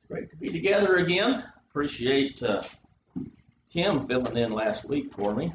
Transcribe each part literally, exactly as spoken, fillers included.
Great to be together again. Appreciate uh, Tim filling in last week for me.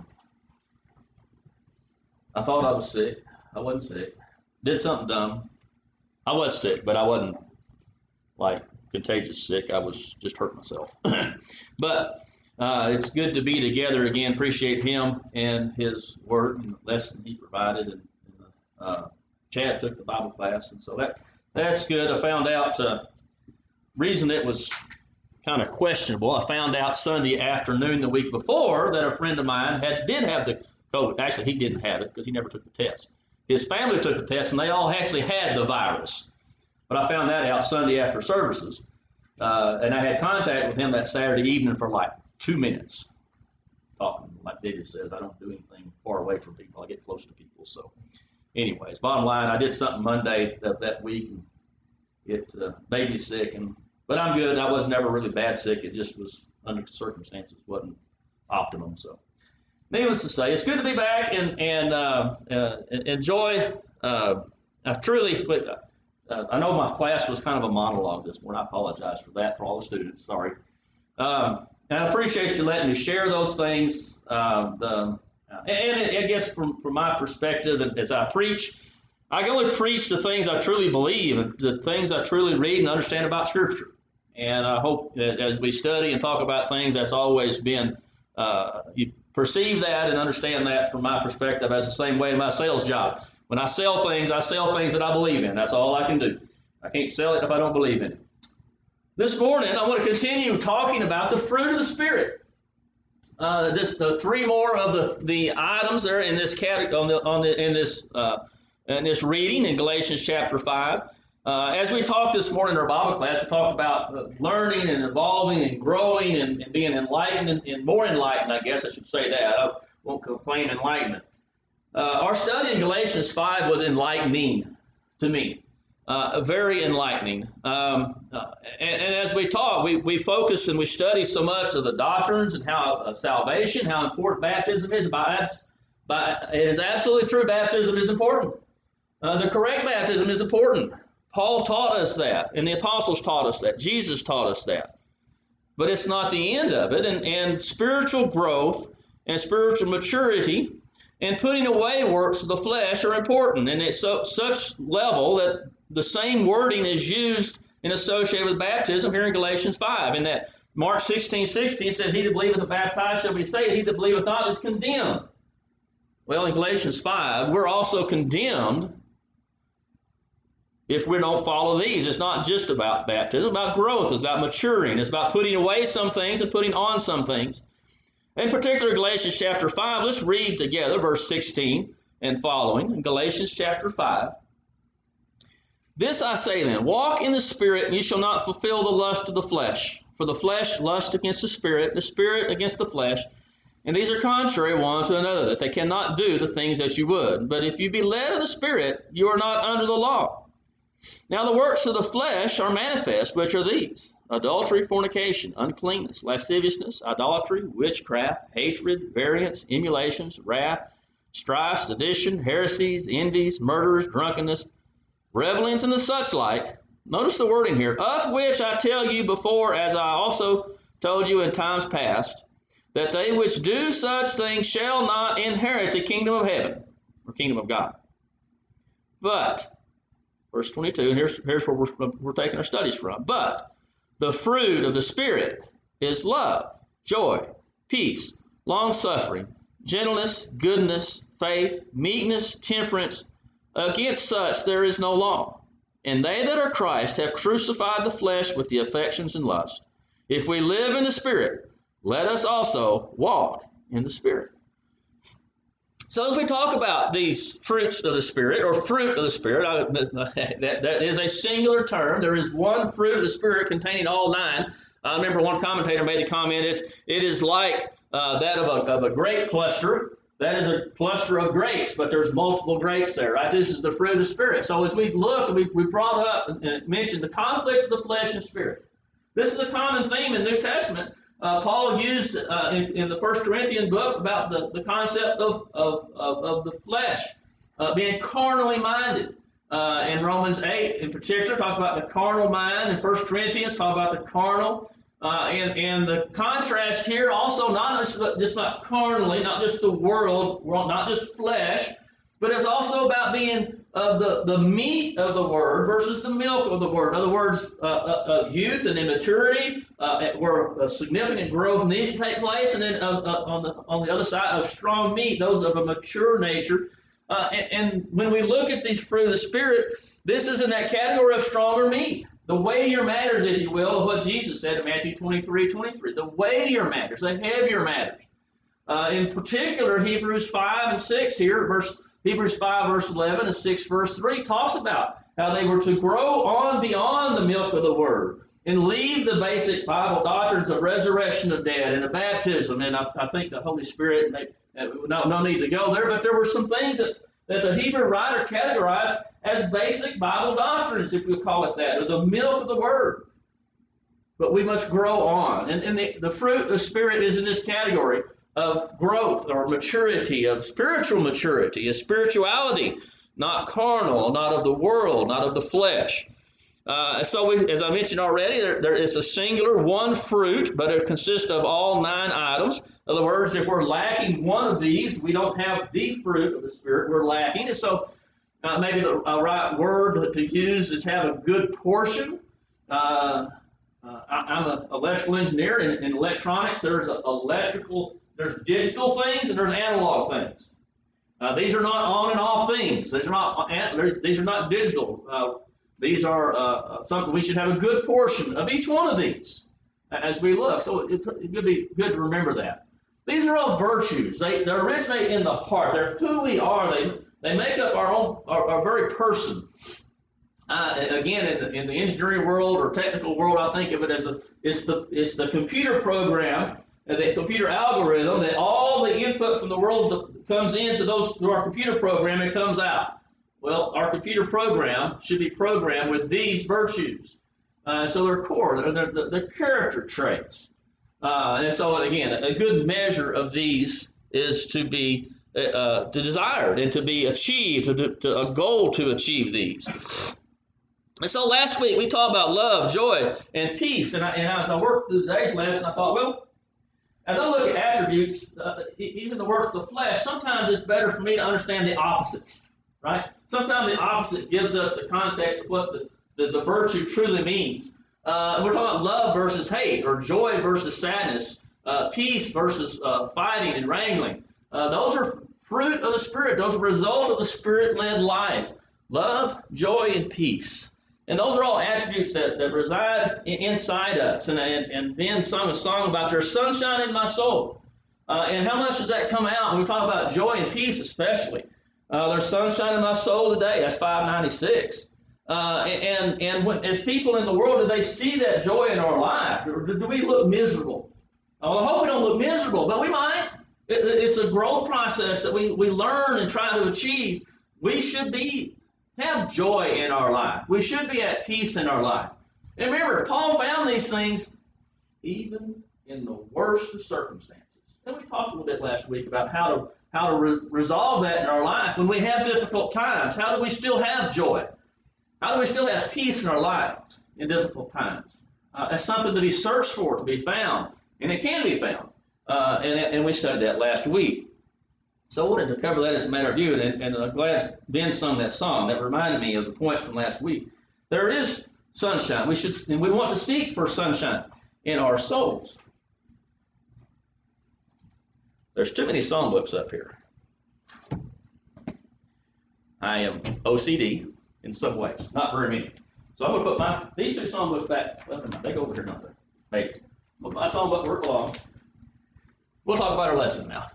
I thought I was sick. I wasn't sick. Did something dumb. I was sick, but I wasn't like contagious sick. I was just hurt myself. But uh, it's good to be together again. Appreciate him and his work and the lesson he provided. And, and uh, Chad took the Bible class, and so that that's good. I found out. Uh, reason it was kind of questionable, I found out Sunday afternoon the week before that a friend of mine had did have the COVID. Actually, he didn't have it because he never took the test. His family took the test, and they all actually had the virus. But I found that out Sunday after services, uh, and I had contact with him that Saturday evening for like two minutes, talking. Like David says, I don't do anything far away from people. I get close to people. So anyways, bottom line, I did something Monday that, that week, and it uh, made me sick, and but I'm good. I was never really bad sick. It just was under circumstances wasn't optimum. So, needless to say, it's good to be back and and uh, uh, enjoy. Uh, I truly, but uh, I know my class was kind of a monologue this morning. I apologize for that for all the students. Sorry, um, and I appreciate you letting me share those things. Uh, the and I guess from from my perspective, and as I preach, I can only preach the things I truly believe and the things I truly read and understand about Scripture. And I hope that as we study and talk about things, that's always been, uh, you perceive that and understand that from my perspective as the same way in my sales job. When I sell things, I sell things that I believe in. That's all I can do. I can't sell it if I don't believe in it. This morning, I want to continue talking about the fruit of the Spirit. Uh, this, the three more of the, the items there in this category, on the, on the, in this uh, in this reading in Galatians chapter five. Uh, as we talked this morning in our Bible class, we talked about uh, learning and evolving and growing and, and being enlightened and, and more enlightened, I guess I should say that. I won't claim enlightenment. Uh, our study in Galatians five was enlightening to me, uh, very enlightening. Um, uh, and, and as we talk, we, we focus and we study so much of the doctrines and how uh, salvation, how important baptism is. By, by, it is absolutely true, baptism is important. Uh, the correct baptism is important. Paul taught us that, and the apostles taught us that. Jesus taught us that. But it's not the end of it, and, and spiritual growth and spiritual maturity and putting away works of the flesh are important, and it's so, such level that the same wording is used and associated with baptism here in Galatians five, in that Mark sixteen sixteen said, "He that believeth and baptized shall be saved, he that believeth not is condemned." Well, in Galatians five, we're also condemned if we don't follow these. It's not just about baptism, it's about growth, it's about maturing, it's about putting away some things and putting on some things. In particular, Galatians chapter five, let's read together verse sixteen and following in Galatians chapter five. "This I say then, walk in the Spirit, and you shall not fulfill the lust of the flesh. For the flesh lusts against the Spirit, the Spirit against the flesh, and these are contrary one to another, that they cannot do the things that you would. But if you be led of the Spirit, you are not under the law. Now the works of the flesh are manifest, which are these: adultery, fornication, uncleanness, lasciviousness, idolatry, witchcraft, hatred, variance, emulations, wrath, strife, sedition, heresies, envies, murders, drunkenness, revelings, and the such like." Notice the wording here: "Of which I tell you before, as I also told you in times past, that they which do such things shall not inherit the kingdom of heaven," or kingdom of God. But verse twenty-two, and here's, here's where we're, we're taking our studies from. "But the fruit of the Spirit is love, joy, peace, long-suffering, gentleness, goodness, faith, meekness, temperance. Against such there is no law. And they that are Christ have crucified the flesh with the affections and lust. If we live in the Spirit, let us also walk in the Spirit." So as we talk about these fruits of the Spirit, or fruit of the Spirit, I, that, that is a singular term. There is one fruit of the Spirit containing all nine. I remember one commentator made the comment, is, it is like uh, that of a, of a grape cluster. That is a cluster of grapes, but there's multiple grapes there, right? This is the fruit of the Spirit. So as we looked, we, we brought up and mentioned the conflict of the flesh and spirit. This is a common theme in the New Testament. Uh, Paul used uh, in, in the First Corinthians book about the, the concept of, of, of, of the flesh uh, being carnally minded. Uh, in Romans eight, in particular, talks about the carnal mind. In First Corinthians, talk about the carnal. Uh, and, and the contrast here also not just, just about carnally, not just the world, not just flesh, but it's also about being of the, the meat of the word versus the milk of the word. In other words, uh, uh, youth and immaturity, uh, where a significant growth needs to take place, and then uh, uh, on the on the other side of strong meat, those of a mature nature. Uh, and, and when we look at these fruit of the Spirit, this is in that category of stronger meat. The weightier matters, if you will, of what Jesus said in Matthew twenty-three twenty-three. The weightier matters, the heavier matters. Uh, in particular, Hebrews five and six here, verse Hebrews five verse eleven and six verse three talks about how they were to grow on beyond the milk of the word and leave the basic Bible doctrines of resurrection of dead and of baptism. And I, I think the Holy Spirit, they, no, no need to go there, but there were some things that, that the Hebrew writer categorized as basic Bible doctrines, if we'll call it that, or the milk of the word. But we must grow on. And, and the, the fruit of the Spirit is in this category of growth or maturity, of spiritual maturity, of spirituality, not carnal, not of the world, not of the flesh. Uh, so we, as I mentioned already, there, there is a singular one fruit, but it consists of all nine items. In other words, if we're lacking one of these, we don't have the fruit of the Spirit, we're lacking. And so uh, maybe the uh, right word to use is have a good portion. Uh, uh, I, I'm an electrical engineer. In, in electronics, there's a, electrical, there's digital things and there's analog things. Uh, these are not on and off things. These are not, these are not digital. Uh, These are uh, something we should have a good portion of each one of these as we look. So it's, it would be good to remember that. These are all virtues. They, they originate in the heart. They're who we are. They, they make up our own, our, our very person. Uh, again, in the, in the engineering world or technical world, I think of it as a, it's the, it's the computer program, the computer algorithm, that all the input from the world that comes into those, through our computer program, it comes out. Well, our computer program should be programmed with these virtues. Uh, so they're core, they're, they're, they're character traits. Uh, and so, again, a good measure of these is to be uh, to desired and to be achieved, to, to a goal to achieve these. And so last week we talked about love, joy, and peace. And, I, and as I worked through today's lesson, I thought, well, as I look at attributes, uh, even the works of the flesh, sometimes it's better for me to understand the opposites. Right? Sometimes the opposite gives us the context of what the, the, the virtue truly means. Uh, we're talking about love versus hate, or joy versus sadness, uh, peace versus uh, fighting and wrangling. Uh, those are fruit of the Spirit. Those are result of the Spirit-led life. Love, joy, and peace. And those are all attributes that, that reside in, inside us. And, and, and Ben sung a song about there's sunshine in my soul. Uh, and how much does that come out when we talk about joy and peace especially? Uh, there's sunshine in my soul today. That's five ninety-six. Uh, and and when, as people in the world, do they see that joy in our life? Or do, do we look miserable? Well, I hope we don't look miserable, but we might. It, it's a growth process that we, we learn and try to achieve. We should be have joy in our life. We should be at peace in our life. And remember, Paul found these things even in the worst of circumstances. And we talked a little bit last week about how to how to re- resolve that in our life when we have difficult times. How do we still have joy? How do we still have peace in our life in difficult times? Uh, that's something to be searched for, to be found, and it can be found. Uh, and, and we studied that last week. So I wanted to cover that as a matter of view, and, and I'm glad Ben sung that song. That reminded me of the points from last week. There is sunshine. We should, and we want to seek for sunshine in our souls. There's too many songbooks up here. I am O C D in some ways, not very many. So I'm going to put my these two songbooks back. Well, they go over here, not there. Maybe. Put my songbook where it belongs. We'll talk about our lesson now.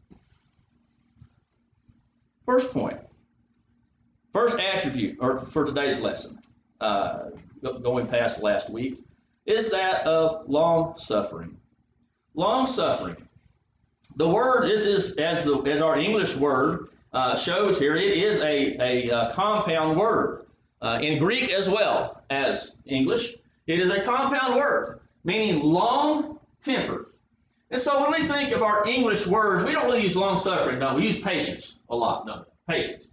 First point. First attribute, or for today's lesson, uh, going past last week, is that of long suffering. Long suffering. The word is, is as the as our English word uh, shows here. It is a a, a compound word uh, in Greek as well as English. It is a compound word meaning long-tempered. And so when we think of our English words, we don't really use long suffering. No, we use patience a lot. No, patience.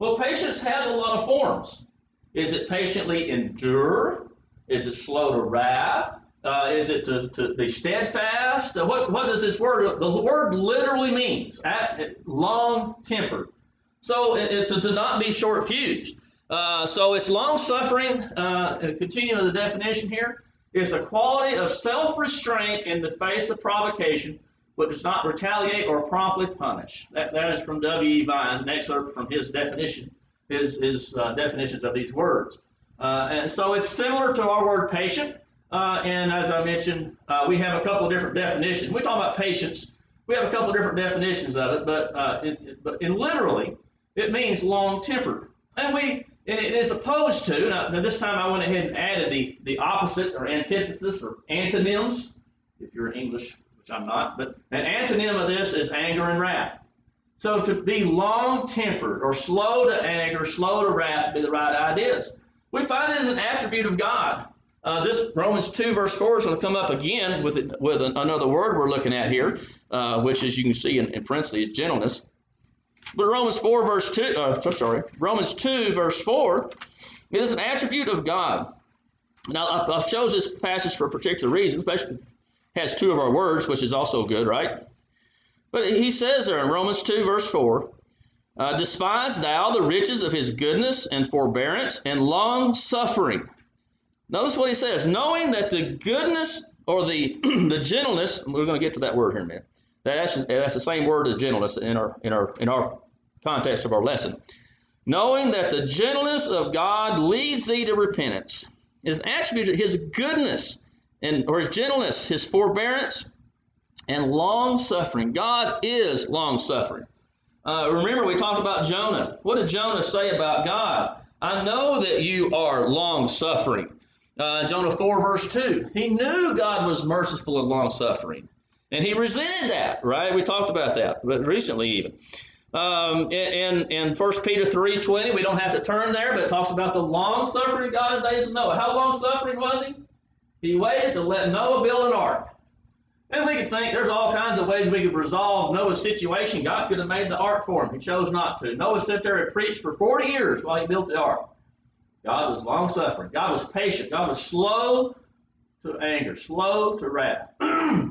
Well, patience has a lot of forms. Is it patiently endure? Is it slow to wrath? Uh, is it to, to be steadfast? Uh, what, what does this word? The word literally means at, long-tempered. So it, it, to, to not be short-fused. Uh, so it's long-suffering, uh, and continuing the definition here, is the quality of self-restraint in the face of provocation, but does not retaliate or promptly punish. That, that is from W E Vines, an excerpt from his definition, his, his uh, definitions of these words. Uh, and so it's similar to our word patient. Uh, and as I mentioned, uh, we have a couple of different definitions. We talk about patience. We have a couple of different definitions of it, but uh, it, but in literally, it means long-tempered. And we and it is opposed to. Now, now this time I went ahead and added the the opposite or antithesis or antonyms, if you're English, which I'm not. But an antonym of this is anger and wrath. So to be long-tempered or slow to anger, slow to wrath would be the right ideas. We find it as an attribute of God. Uh, this Romans two verse four is going to come up again with it, with an, another word we're looking at here, uh, which, as you can see in, in parentheses, gentleness. But Romans four verse two, uh, sorry, Romans two verse four, it is an attribute of God. Now I, I chose this passage for a particular reason, especially has two of our words, which is also good, right? But he says there in Romans two verse four, uh, despise thou the riches of his goodness and forbearance and long suffering. Notice what he says, knowing that the goodness or the the gentleness, we're going to get to that word here in a minute. That's, that's the same word as gentleness in our in our in our context of our lesson. Knowing that the gentleness of God leads thee to repentance, is an attribute of his goodness and or his gentleness, his forbearance, and long suffering. God is long suffering. Uh, remember, we talked about Jonah. What did Jonah say about God? I know that you are long suffering. Uh, Jonah four verse two. He knew God was merciful and long suffering. And he resented that, right? We talked about that recently even. Um, in, in First Peter three twenty, we don't have to turn there, but it talks about the long suffering of God in the days of Noah. How long suffering was he? He waited to let Noah build an ark. And we could think there's all kinds of ways we could resolve Noah's situation. God could have made the ark for him. He chose not to. Noah sat there and preached for forty years while he built the ark. God was long suffering. God was patient. God was slow to anger, slow to wrath. uh,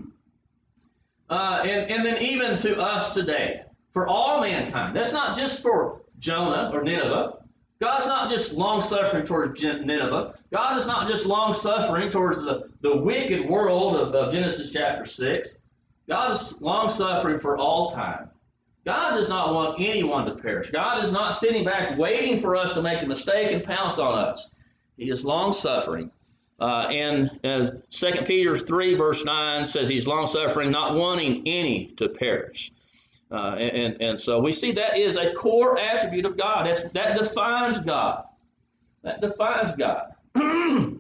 and, and then even to us today, for all mankind. That's not just for Jonah or Nineveh. God's not just long-suffering towards Nineveh. God is not just long-suffering towards the, the wicked world of, of Genesis chapter six. God is long-suffering for all time. God does not want anyone to perish. God is not sitting back waiting for us to make a mistake and pounce on us. He is long-suffering. Uh, and uh, Second Peter three verse nine says he's long-suffering, not wanting any to perish. Uh, and, and so we see that is a core attribute of God. That's, that defines God. That defines God. It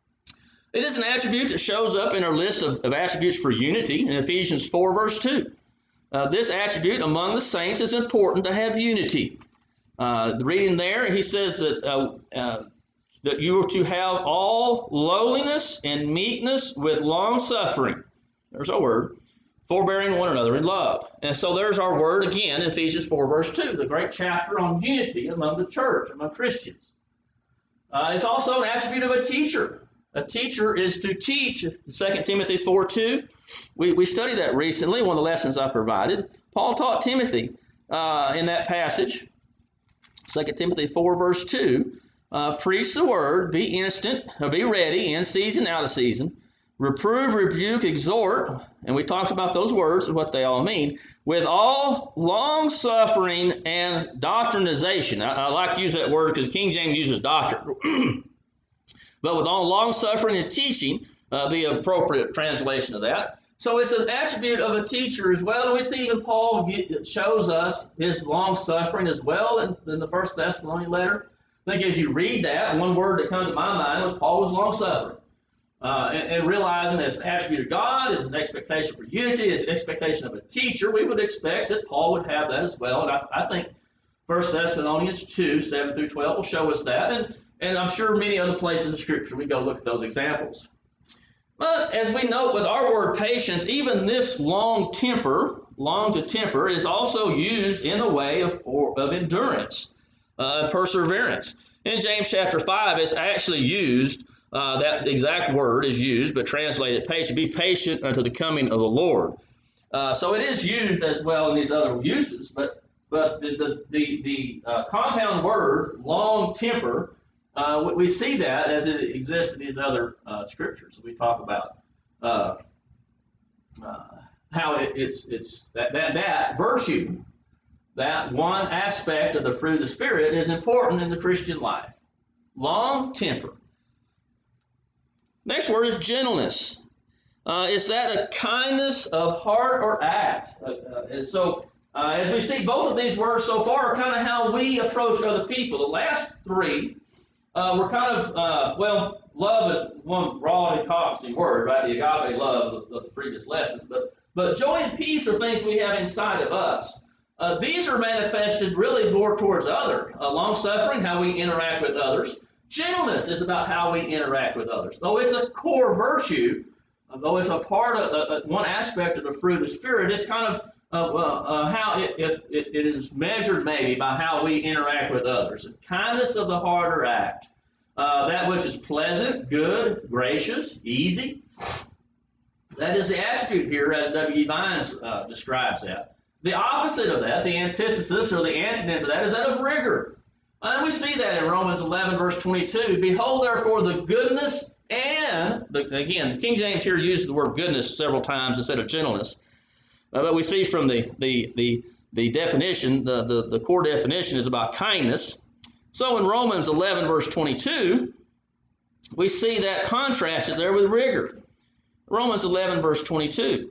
is an attribute that shows up in our list of, of attributes for unity in Ephesians four verse two. Uh, this attribute among the saints is important to have unity. Uh, the reading there, he says that, uh, uh, that you are to have all lowliness and meekness with long suffering. There's our word. Forbearing one another in love. And so there's our word again, Ephesians four verse two, the great chapter on unity among the church, among Christians. Uh, it's also an attribute of a teacher. A teacher is to teach. Second Timothy four two. We, we studied that recently, one of the lessons I provided. Paul taught Timothy uh, in that passage, Second Timothy four verse two, uh, preach the word, be instant, be ready, in season, out of season, reprove, rebuke, exhort, and we talked about those words and what they all mean, with all long-suffering and doctrinization. I, I like to use that word because King James uses doctrine. But with all long-suffering and teaching, uh, be an appropriate translation of that. So it's an attribute of a teacher as well. And we see even Paul get, shows us his long-suffering as well in, in the First Thessalonian letter. I think as you read that, one word that comes to my mind was Paul was long-suffering. Uh, and, and realizing as an attribute of God, as an expectation for unity, as an expectation of a teacher, we would expect that Paul would have that as well. And I, I think First Thessalonians two, seven through twelve will show us that. And, and I'm sure many other places in Scripture we go look at those examples. But as we note with our word patience, even this long temper, long to temper, is also used in a way of, or, of endurance. uh, perseverance. In James chapter five, it's actually used, uh, that exact word is used, but translated patient. Be patient unto the coming of the Lord. Uh, so it is used as well in these other uses, but but the the the, the uh, compound word long temper, uh, we, we see that as it exists in these other uh, scriptures. We talk about uh, uh, how it, it's it's that, that that virtue, that one aspect of the fruit of the Spirit is important in the Christian life. Long temper. Next word is gentleness. Uh, is that a kindness of heart or act? Uh, uh, and so, uh, as we see, both of these words so far are kind of how we approach other people. The last three uh, were kind of, uh, well, love is one broad encompassing word, right? The agape love of, of the previous lesson. But, but joy and peace are things we have inside of us. Uh, these are manifested really more towards other. Uh, long-suffering, how we interact with others. Gentleness is about how we interact with others. Though it's a core virtue, though it's a part of uh, one aspect of the fruit of the Spirit, it's kind of uh, uh, how it, it, it is measured maybe by how we interact with others. The kindness of the heart or act, uh, that which is pleasant, good, gracious, easy. That is the attribute here as W E Vines uh, describes that. The opposite of that, the antithesis or the antonym to that, is that of rigor. And we see that in Romans eleven, verse twenty-two. Behold, therefore, the goodness and, the, again, the King James here uses the word goodness several times instead of gentleness. Uh, but we see from the, the, the, the definition, the, the, the core definition is about kindness. So in Romans eleven, verse twenty-two, we see that contrasted there with rigor. Romans eleven, verse twenty-two.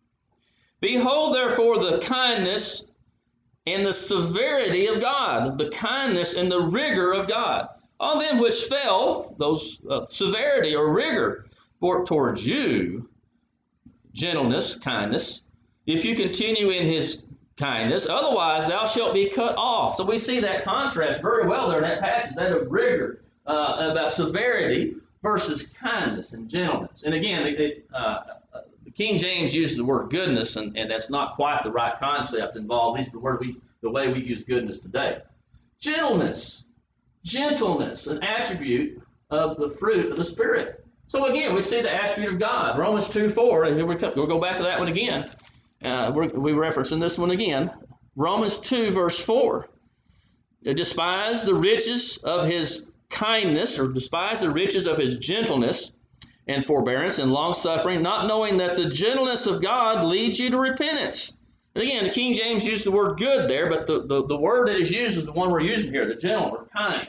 Behold, therefore, the kindness and the severity of God, the kindness and the rigor of God, on them which fell, those uh, severity or rigor, for towards you, gentleness, kindness, if you continue in his kindness, otherwise thou shalt be cut off. So we see that contrast very well there in that passage, that of rigor, uh, about severity versus kindness and gentleness. And again, it, it, uh, the King James uses the word goodness, and, and that's not quite the right concept involved, at least the word we, the way we use goodness today. Gentleness, gentleness, an attribute of the fruit of the Spirit. So again, we see the attribute of God. Romans two four, and here we come, we'll go back to that one again. Uh, we're, we're referencing this one again. Romans two, verse four. Despise the riches of his kindness, or despise the riches of his gentleness, and forbearance and long-suffering, not knowing that the gentleness of God leads you to repentance. And again, the King James used the word good there, but the, the, the word that is used is the one we're using here, the gentle or kind.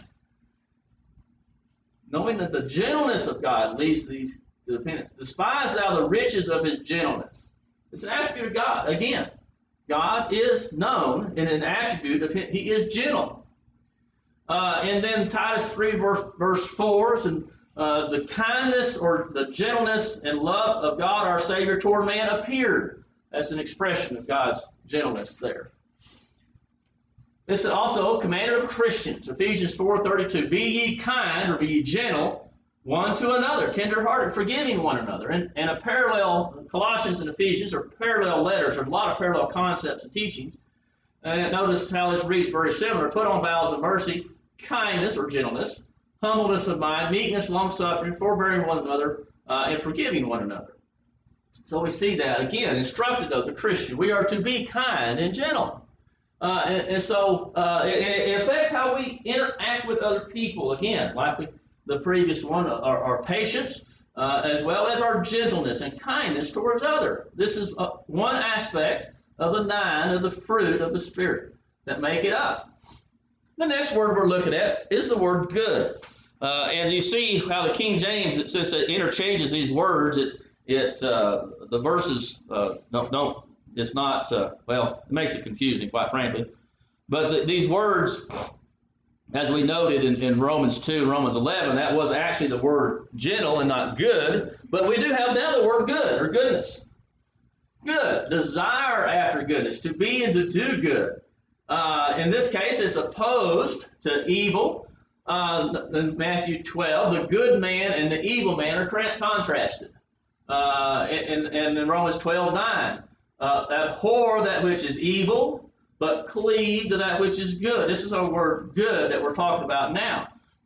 Knowing that the gentleness of God leads thee to repentance. Despise thou the riches of his gentleness. It's an attribute of God. Again, God is known in an attribute of him. He is gentle. Uh, and then Titus three, verse, verse four, and Uh, the kindness or the gentleness and love of God our Savior toward man appeared. That's an expression of God's gentleness there. This is also commanded of Christians. Ephesians four thirty-two. Be ye kind, or be ye gentle, one to another, tender-hearted, forgiving one another. And, and a parallel, Colossians and Ephesians are parallel letters. There's a lot of parallel concepts and teachings. And notice how this reads very similar. Put on bowels of mercy, kindness or gentleness, humbleness of mind, meekness, long-suffering, forbearing one another, uh, and forgiving one another. So we see that, again, instructed of the Christian. We are to be kind and gentle. Uh, and, and so uh, it, it affects how we interact with other people. Again, like we, the previous one, our, our patience, uh, as well as our gentleness and kindness towards others. This is uh, one aspect of the nine of the fruit of the Spirit that make it up. The next word we're looking at is the word good. Uh, and you see how the King James, since it interchanges these words, it, it uh, the verses uh, don't, don't, it's not, uh, well, it makes it confusing, quite frankly. But the, these words, as we noted in, in Romans two and Romans eleven, that was actually the word gentle and not good. But we do have now the word good, or goodness. Good, desire after goodness, to be and to do good. Uh, in this case, it's opposed to evil. Uh, in Matthew twelve, the good man and the evil man are contrasted. Uh, and, and in Romans twelve nine, uh, abhor that which is evil, but cleave to that which is good. This is our word good that we're talking about now.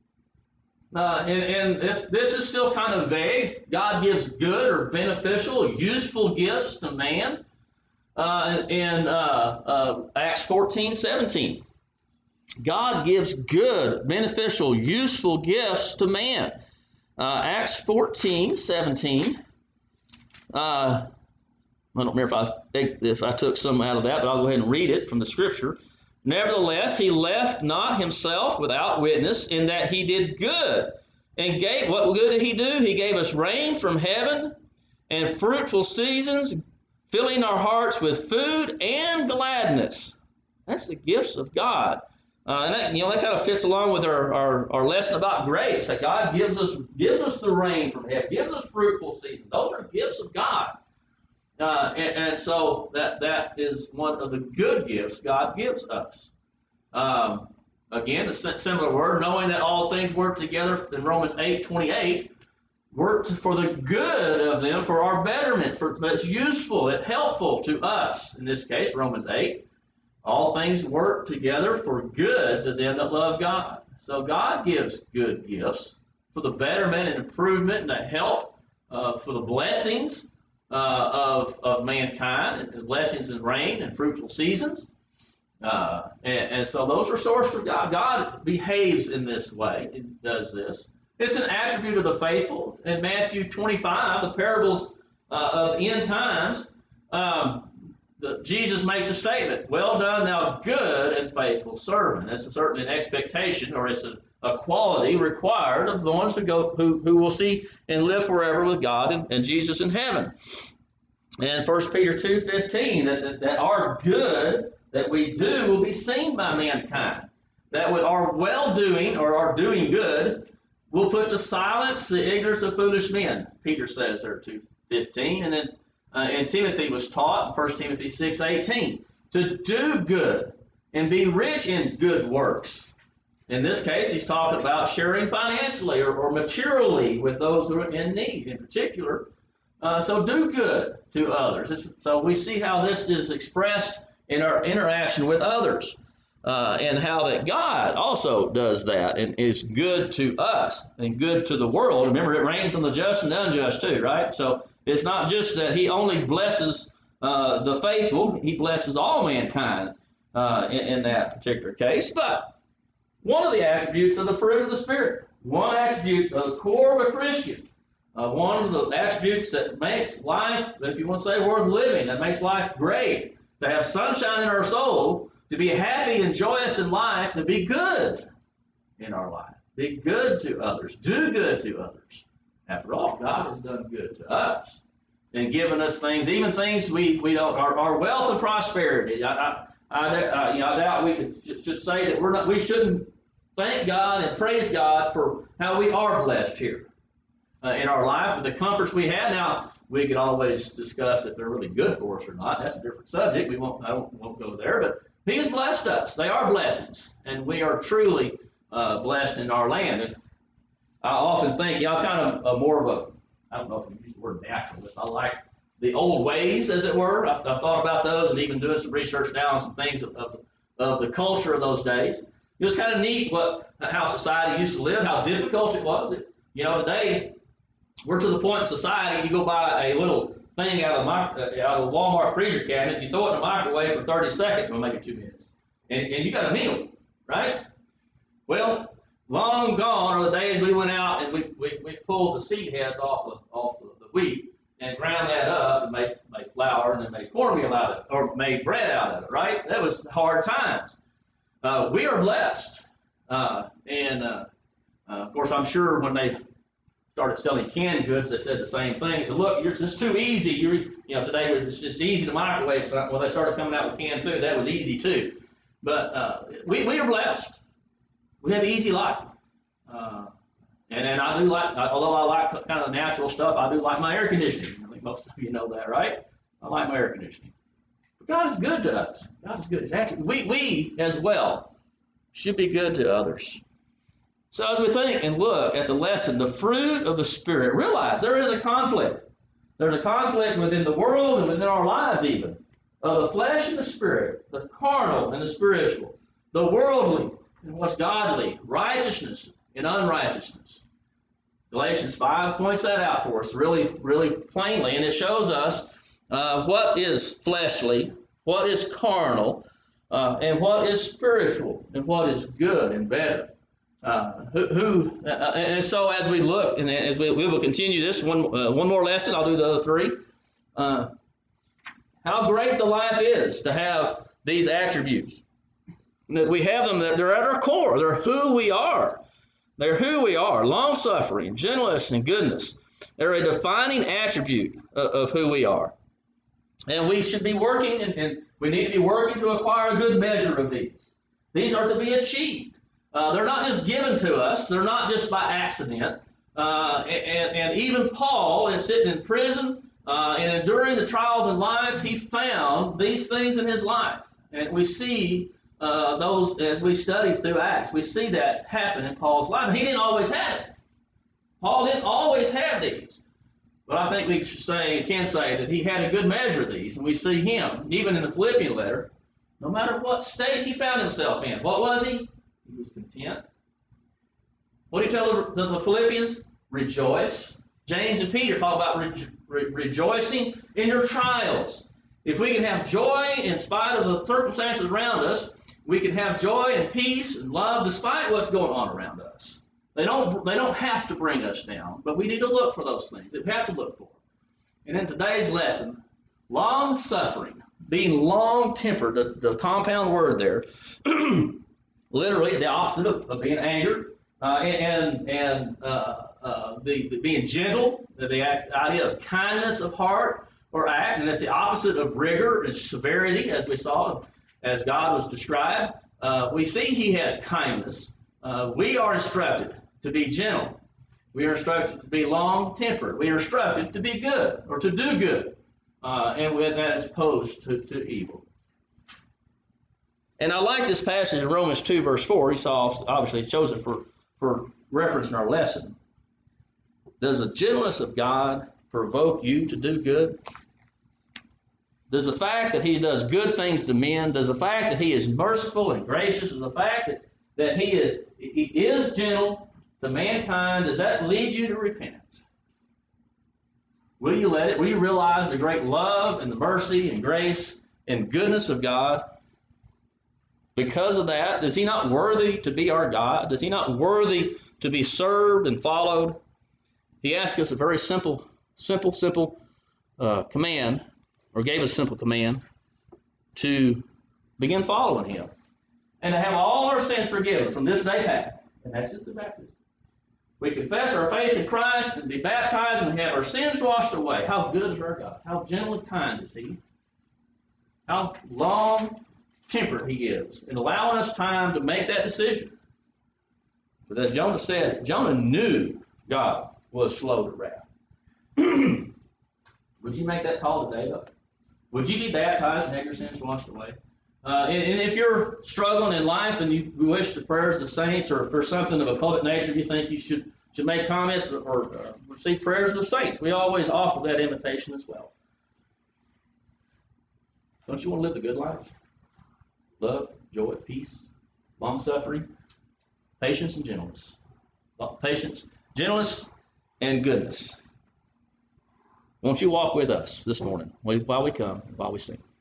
Uh, and and this, this is still kind of vague. God gives good or beneficial, useful gifts to man. Uh, in uh, uh, Acts fourteen seventeen, God gives good, beneficial, useful gifts to man. Uh, Acts fourteen seventeen. Uh, I don't remember if I if I took some out of that, but I'll go ahead and read it from the scripture. Nevertheless, he left not himself without witness, in that he did good, and gave what good did he do? He gave us rain from heaven and fruitful seasons, filling our hearts with food and gladness. That's the gifts of God. Uh, and that, you know, that kind of fits along with our, our, our lesson about grace, that God gives us gives us the rain from heaven, gives us fruitful seasons. Those are gifts of God. Uh, and, and so that that is one of the good gifts God gives us. Um, again, a similar word, knowing that all things work together in Romans eight twenty-eight, work for the good of them, for our betterment, for it's useful, it's helpful to us. In this case, Romans eight, all things work together for good to them that love God. So God gives good gifts for the betterment and improvement and the help, uh, for the blessings uh, of, of mankind, and blessings in rain and fruitful seasons. Uh, and, and so those are sourced from God. God behaves in this way. It does this. It's an attribute of the faithful. In Matthew twenty-five, the parables uh, of end times, um, the, Jesus makes a statement, well done, thou good and faithful servant. That's certainly an expectation, or it's a, a quality required of the ones who, go, who, who will see and live forever with God and, and Jesus in heaven. And First Peter two fifteen, that, that our good that we do will be seen by mankind. That with our well-doing, or our doing good, we'll put to silence the ignorance of foolish men, Peter says there, two fifteen. And then uh, and Timothy was taught in First Timothy six eighteen to do good and be rich in good works. In this case, he's talking about sharing financially or, or materially with those who are in need in particular. Uh, so do good to others. This, so we see how this is expressed in our interaction with others. Uh, and how that God also does that and is good to us and good to the world. Remember, it rains on the just and the unjust too, right? So it's not just that he only blesses uh, the faithful, he blesses all mankind uh, in, in that particular case. But one of the attributes of the fruit of the Spirit, one attribute of the core of a Christian, uh, one of the attributes that makes life, if you want to say worth living, that makes life great, to have sunshine in our soul, to be happy and joyous in life, to be good in our life. Be good to others. Do good to others. After all, God has done good to us and given us things, even things we, we don't, our, our wealth and prosperity. I, I, I, I, you know, I doubt we could, should say that we're not, we shouldn't thank God and praise God for how we are blessed here uh, in our life with the comforts we have. Now, we could always discuss if they're really good for us or not. That's a different subject. We won't, I won't, won't go there, but He has blessed us. They are blessings, and we are truly uh, blessed in our land. And I often think, you know, I'm kind of a, more of a, I don't know if you use the word naturalist. I like the old ways, as it were. I've, I've thought about those and even doing some research now on some things of, of, of the culture of those days. It was kind of neat what how society used to live, how difficult it was. It, you know, today we're to the point in society, you go buy a little thing out of, the, out of the Walmart freezer cabinet, you throw it in the microwave for thirty seconds, we'll make it two minutes. And, and you got a meal, right? Well, long gone are the days we went out and we, we, we pulled the seed heads off of, off of the wheat and ground that up and made, made flour and then made cornmeal out of it, or made bread out of it, right? That was hard times. Uh, we are blessed. Uh, and, uh, uh, of course, I'm sure when they started selling canned goods, they said the same thing. They said, look, it's just too easy. You're, you know, today it's just easy to microwave. So when they started coming out with canned food, that was easy too. But uh, we, we are blessed. We have an easy life. Uh, and, and I do like, although I like kind of the natural stuff, I do like my air conditioning. I think most of you know that, right? I like my air conditioning. But God is good to us. God is good. Actually, we, we, as well, should be good to others. So as we think and look at the lesson, the fruit of the Spirit, realize there is a conflict. There's a conflict within the world and within our lives even. of the flesh and the spirit, the carnal and the spiritual, the worldly and what's godly, righteousness and unrighteousness. Galatians five points that out for us really, really plainly, and it shows us uh, what is fleshly, what is carnal, uh, and what is spiritual, and what is good and better. Uh, who, who uh, and so as we look, and as we, we will continue this one, uh, one more lesson, I'll do the other three. Uh, how great the life is to have these attributes. That we have them, that they're at our core, they're who we are. They're who we are, long-suffering, gentleness, and goodness. They're a defining attribute of, of who we are. And we should be working, and, and we need to be working to acquire a good measure of these. These are to be achieved. Uh, they're not just given to us. They're not just by accident. Uh, and, and even Paul is sitting in prison uh, and enduring the trials in life. He found these things in his life. And we see uh, those as we study through Acts. We see that happen in Paul's life. He didn't always have it. Paul didn't always have these. But I think we should say, can say that he had a good measure of these. And we see him, even in the Philippian letter, no matter what state he found himself in. What was he? He was content. What do you tell the, the Philippians? Rejoice. James and Peter talk about re, re, rejoicing in your trials. If we can have joy in spite of the circumstances around us, we can have joy and peace and love despite what's going on around us. They don't, they don't have to bring us down, but we need to look for those things that we have to look for. And in today's lesson, long-suffering, being long-tempered, the, the compound word there, literally the opposite of, of being angered, uh, and, and uh, uh, the, the being gentle, the, the idea of kindness of heart or act, and that's the opposite of rigor and severity, as we saw, as God was described. Uh, we see he has kindness. Uh, we are instructed to be gentle. We are instructed to be long-tempered. We are instructed to be good or to do good, uh, and with, as opposed to, to evil. And I like this passage in Romans two, verse four. He saw, obviously, chose it for, for reference in our lesson. Does the gentleness of God provoke you to do good? Does the fact that he does good things to men, does the fact that he is merciful and gracious, does the fact that, that he is, he is gentle to mankind, does that lead you to repentance? Will you let it? Will you realize the great love and the mercy and grace and goodness of God? Because of that, is he not worthy to be our God? Is he not worthy to be served and followed? He asked us a very simple, simple, simple uh, command, or gave us a simple command to begin following him and to have all our sins forgiven from this day back. And that's it, the baptism. We confess our faith in Christ and be baptized and have our sins washed away. How good is our God? How gentle and kind is he? How long-tempered he is in allowing us time to make that decision. Because as Jonah said, Jonah knew God was slow to wrath. Would you make that call today, though? Would you be baptized and have your sins washed away? Uh, and, and if you're struggling in life and you wish the prayers of the saints, or if there's something of a public nature you think you should, should make comments or, or uh, receive prayers of the saints, we always offer that invitation as well. Don't you want to live the good life? Love, joy, peace, long-suffering, patience, and gentleness. Patience, gentleness, and goodness. Won't you walk with us this morning while we come, while we sing?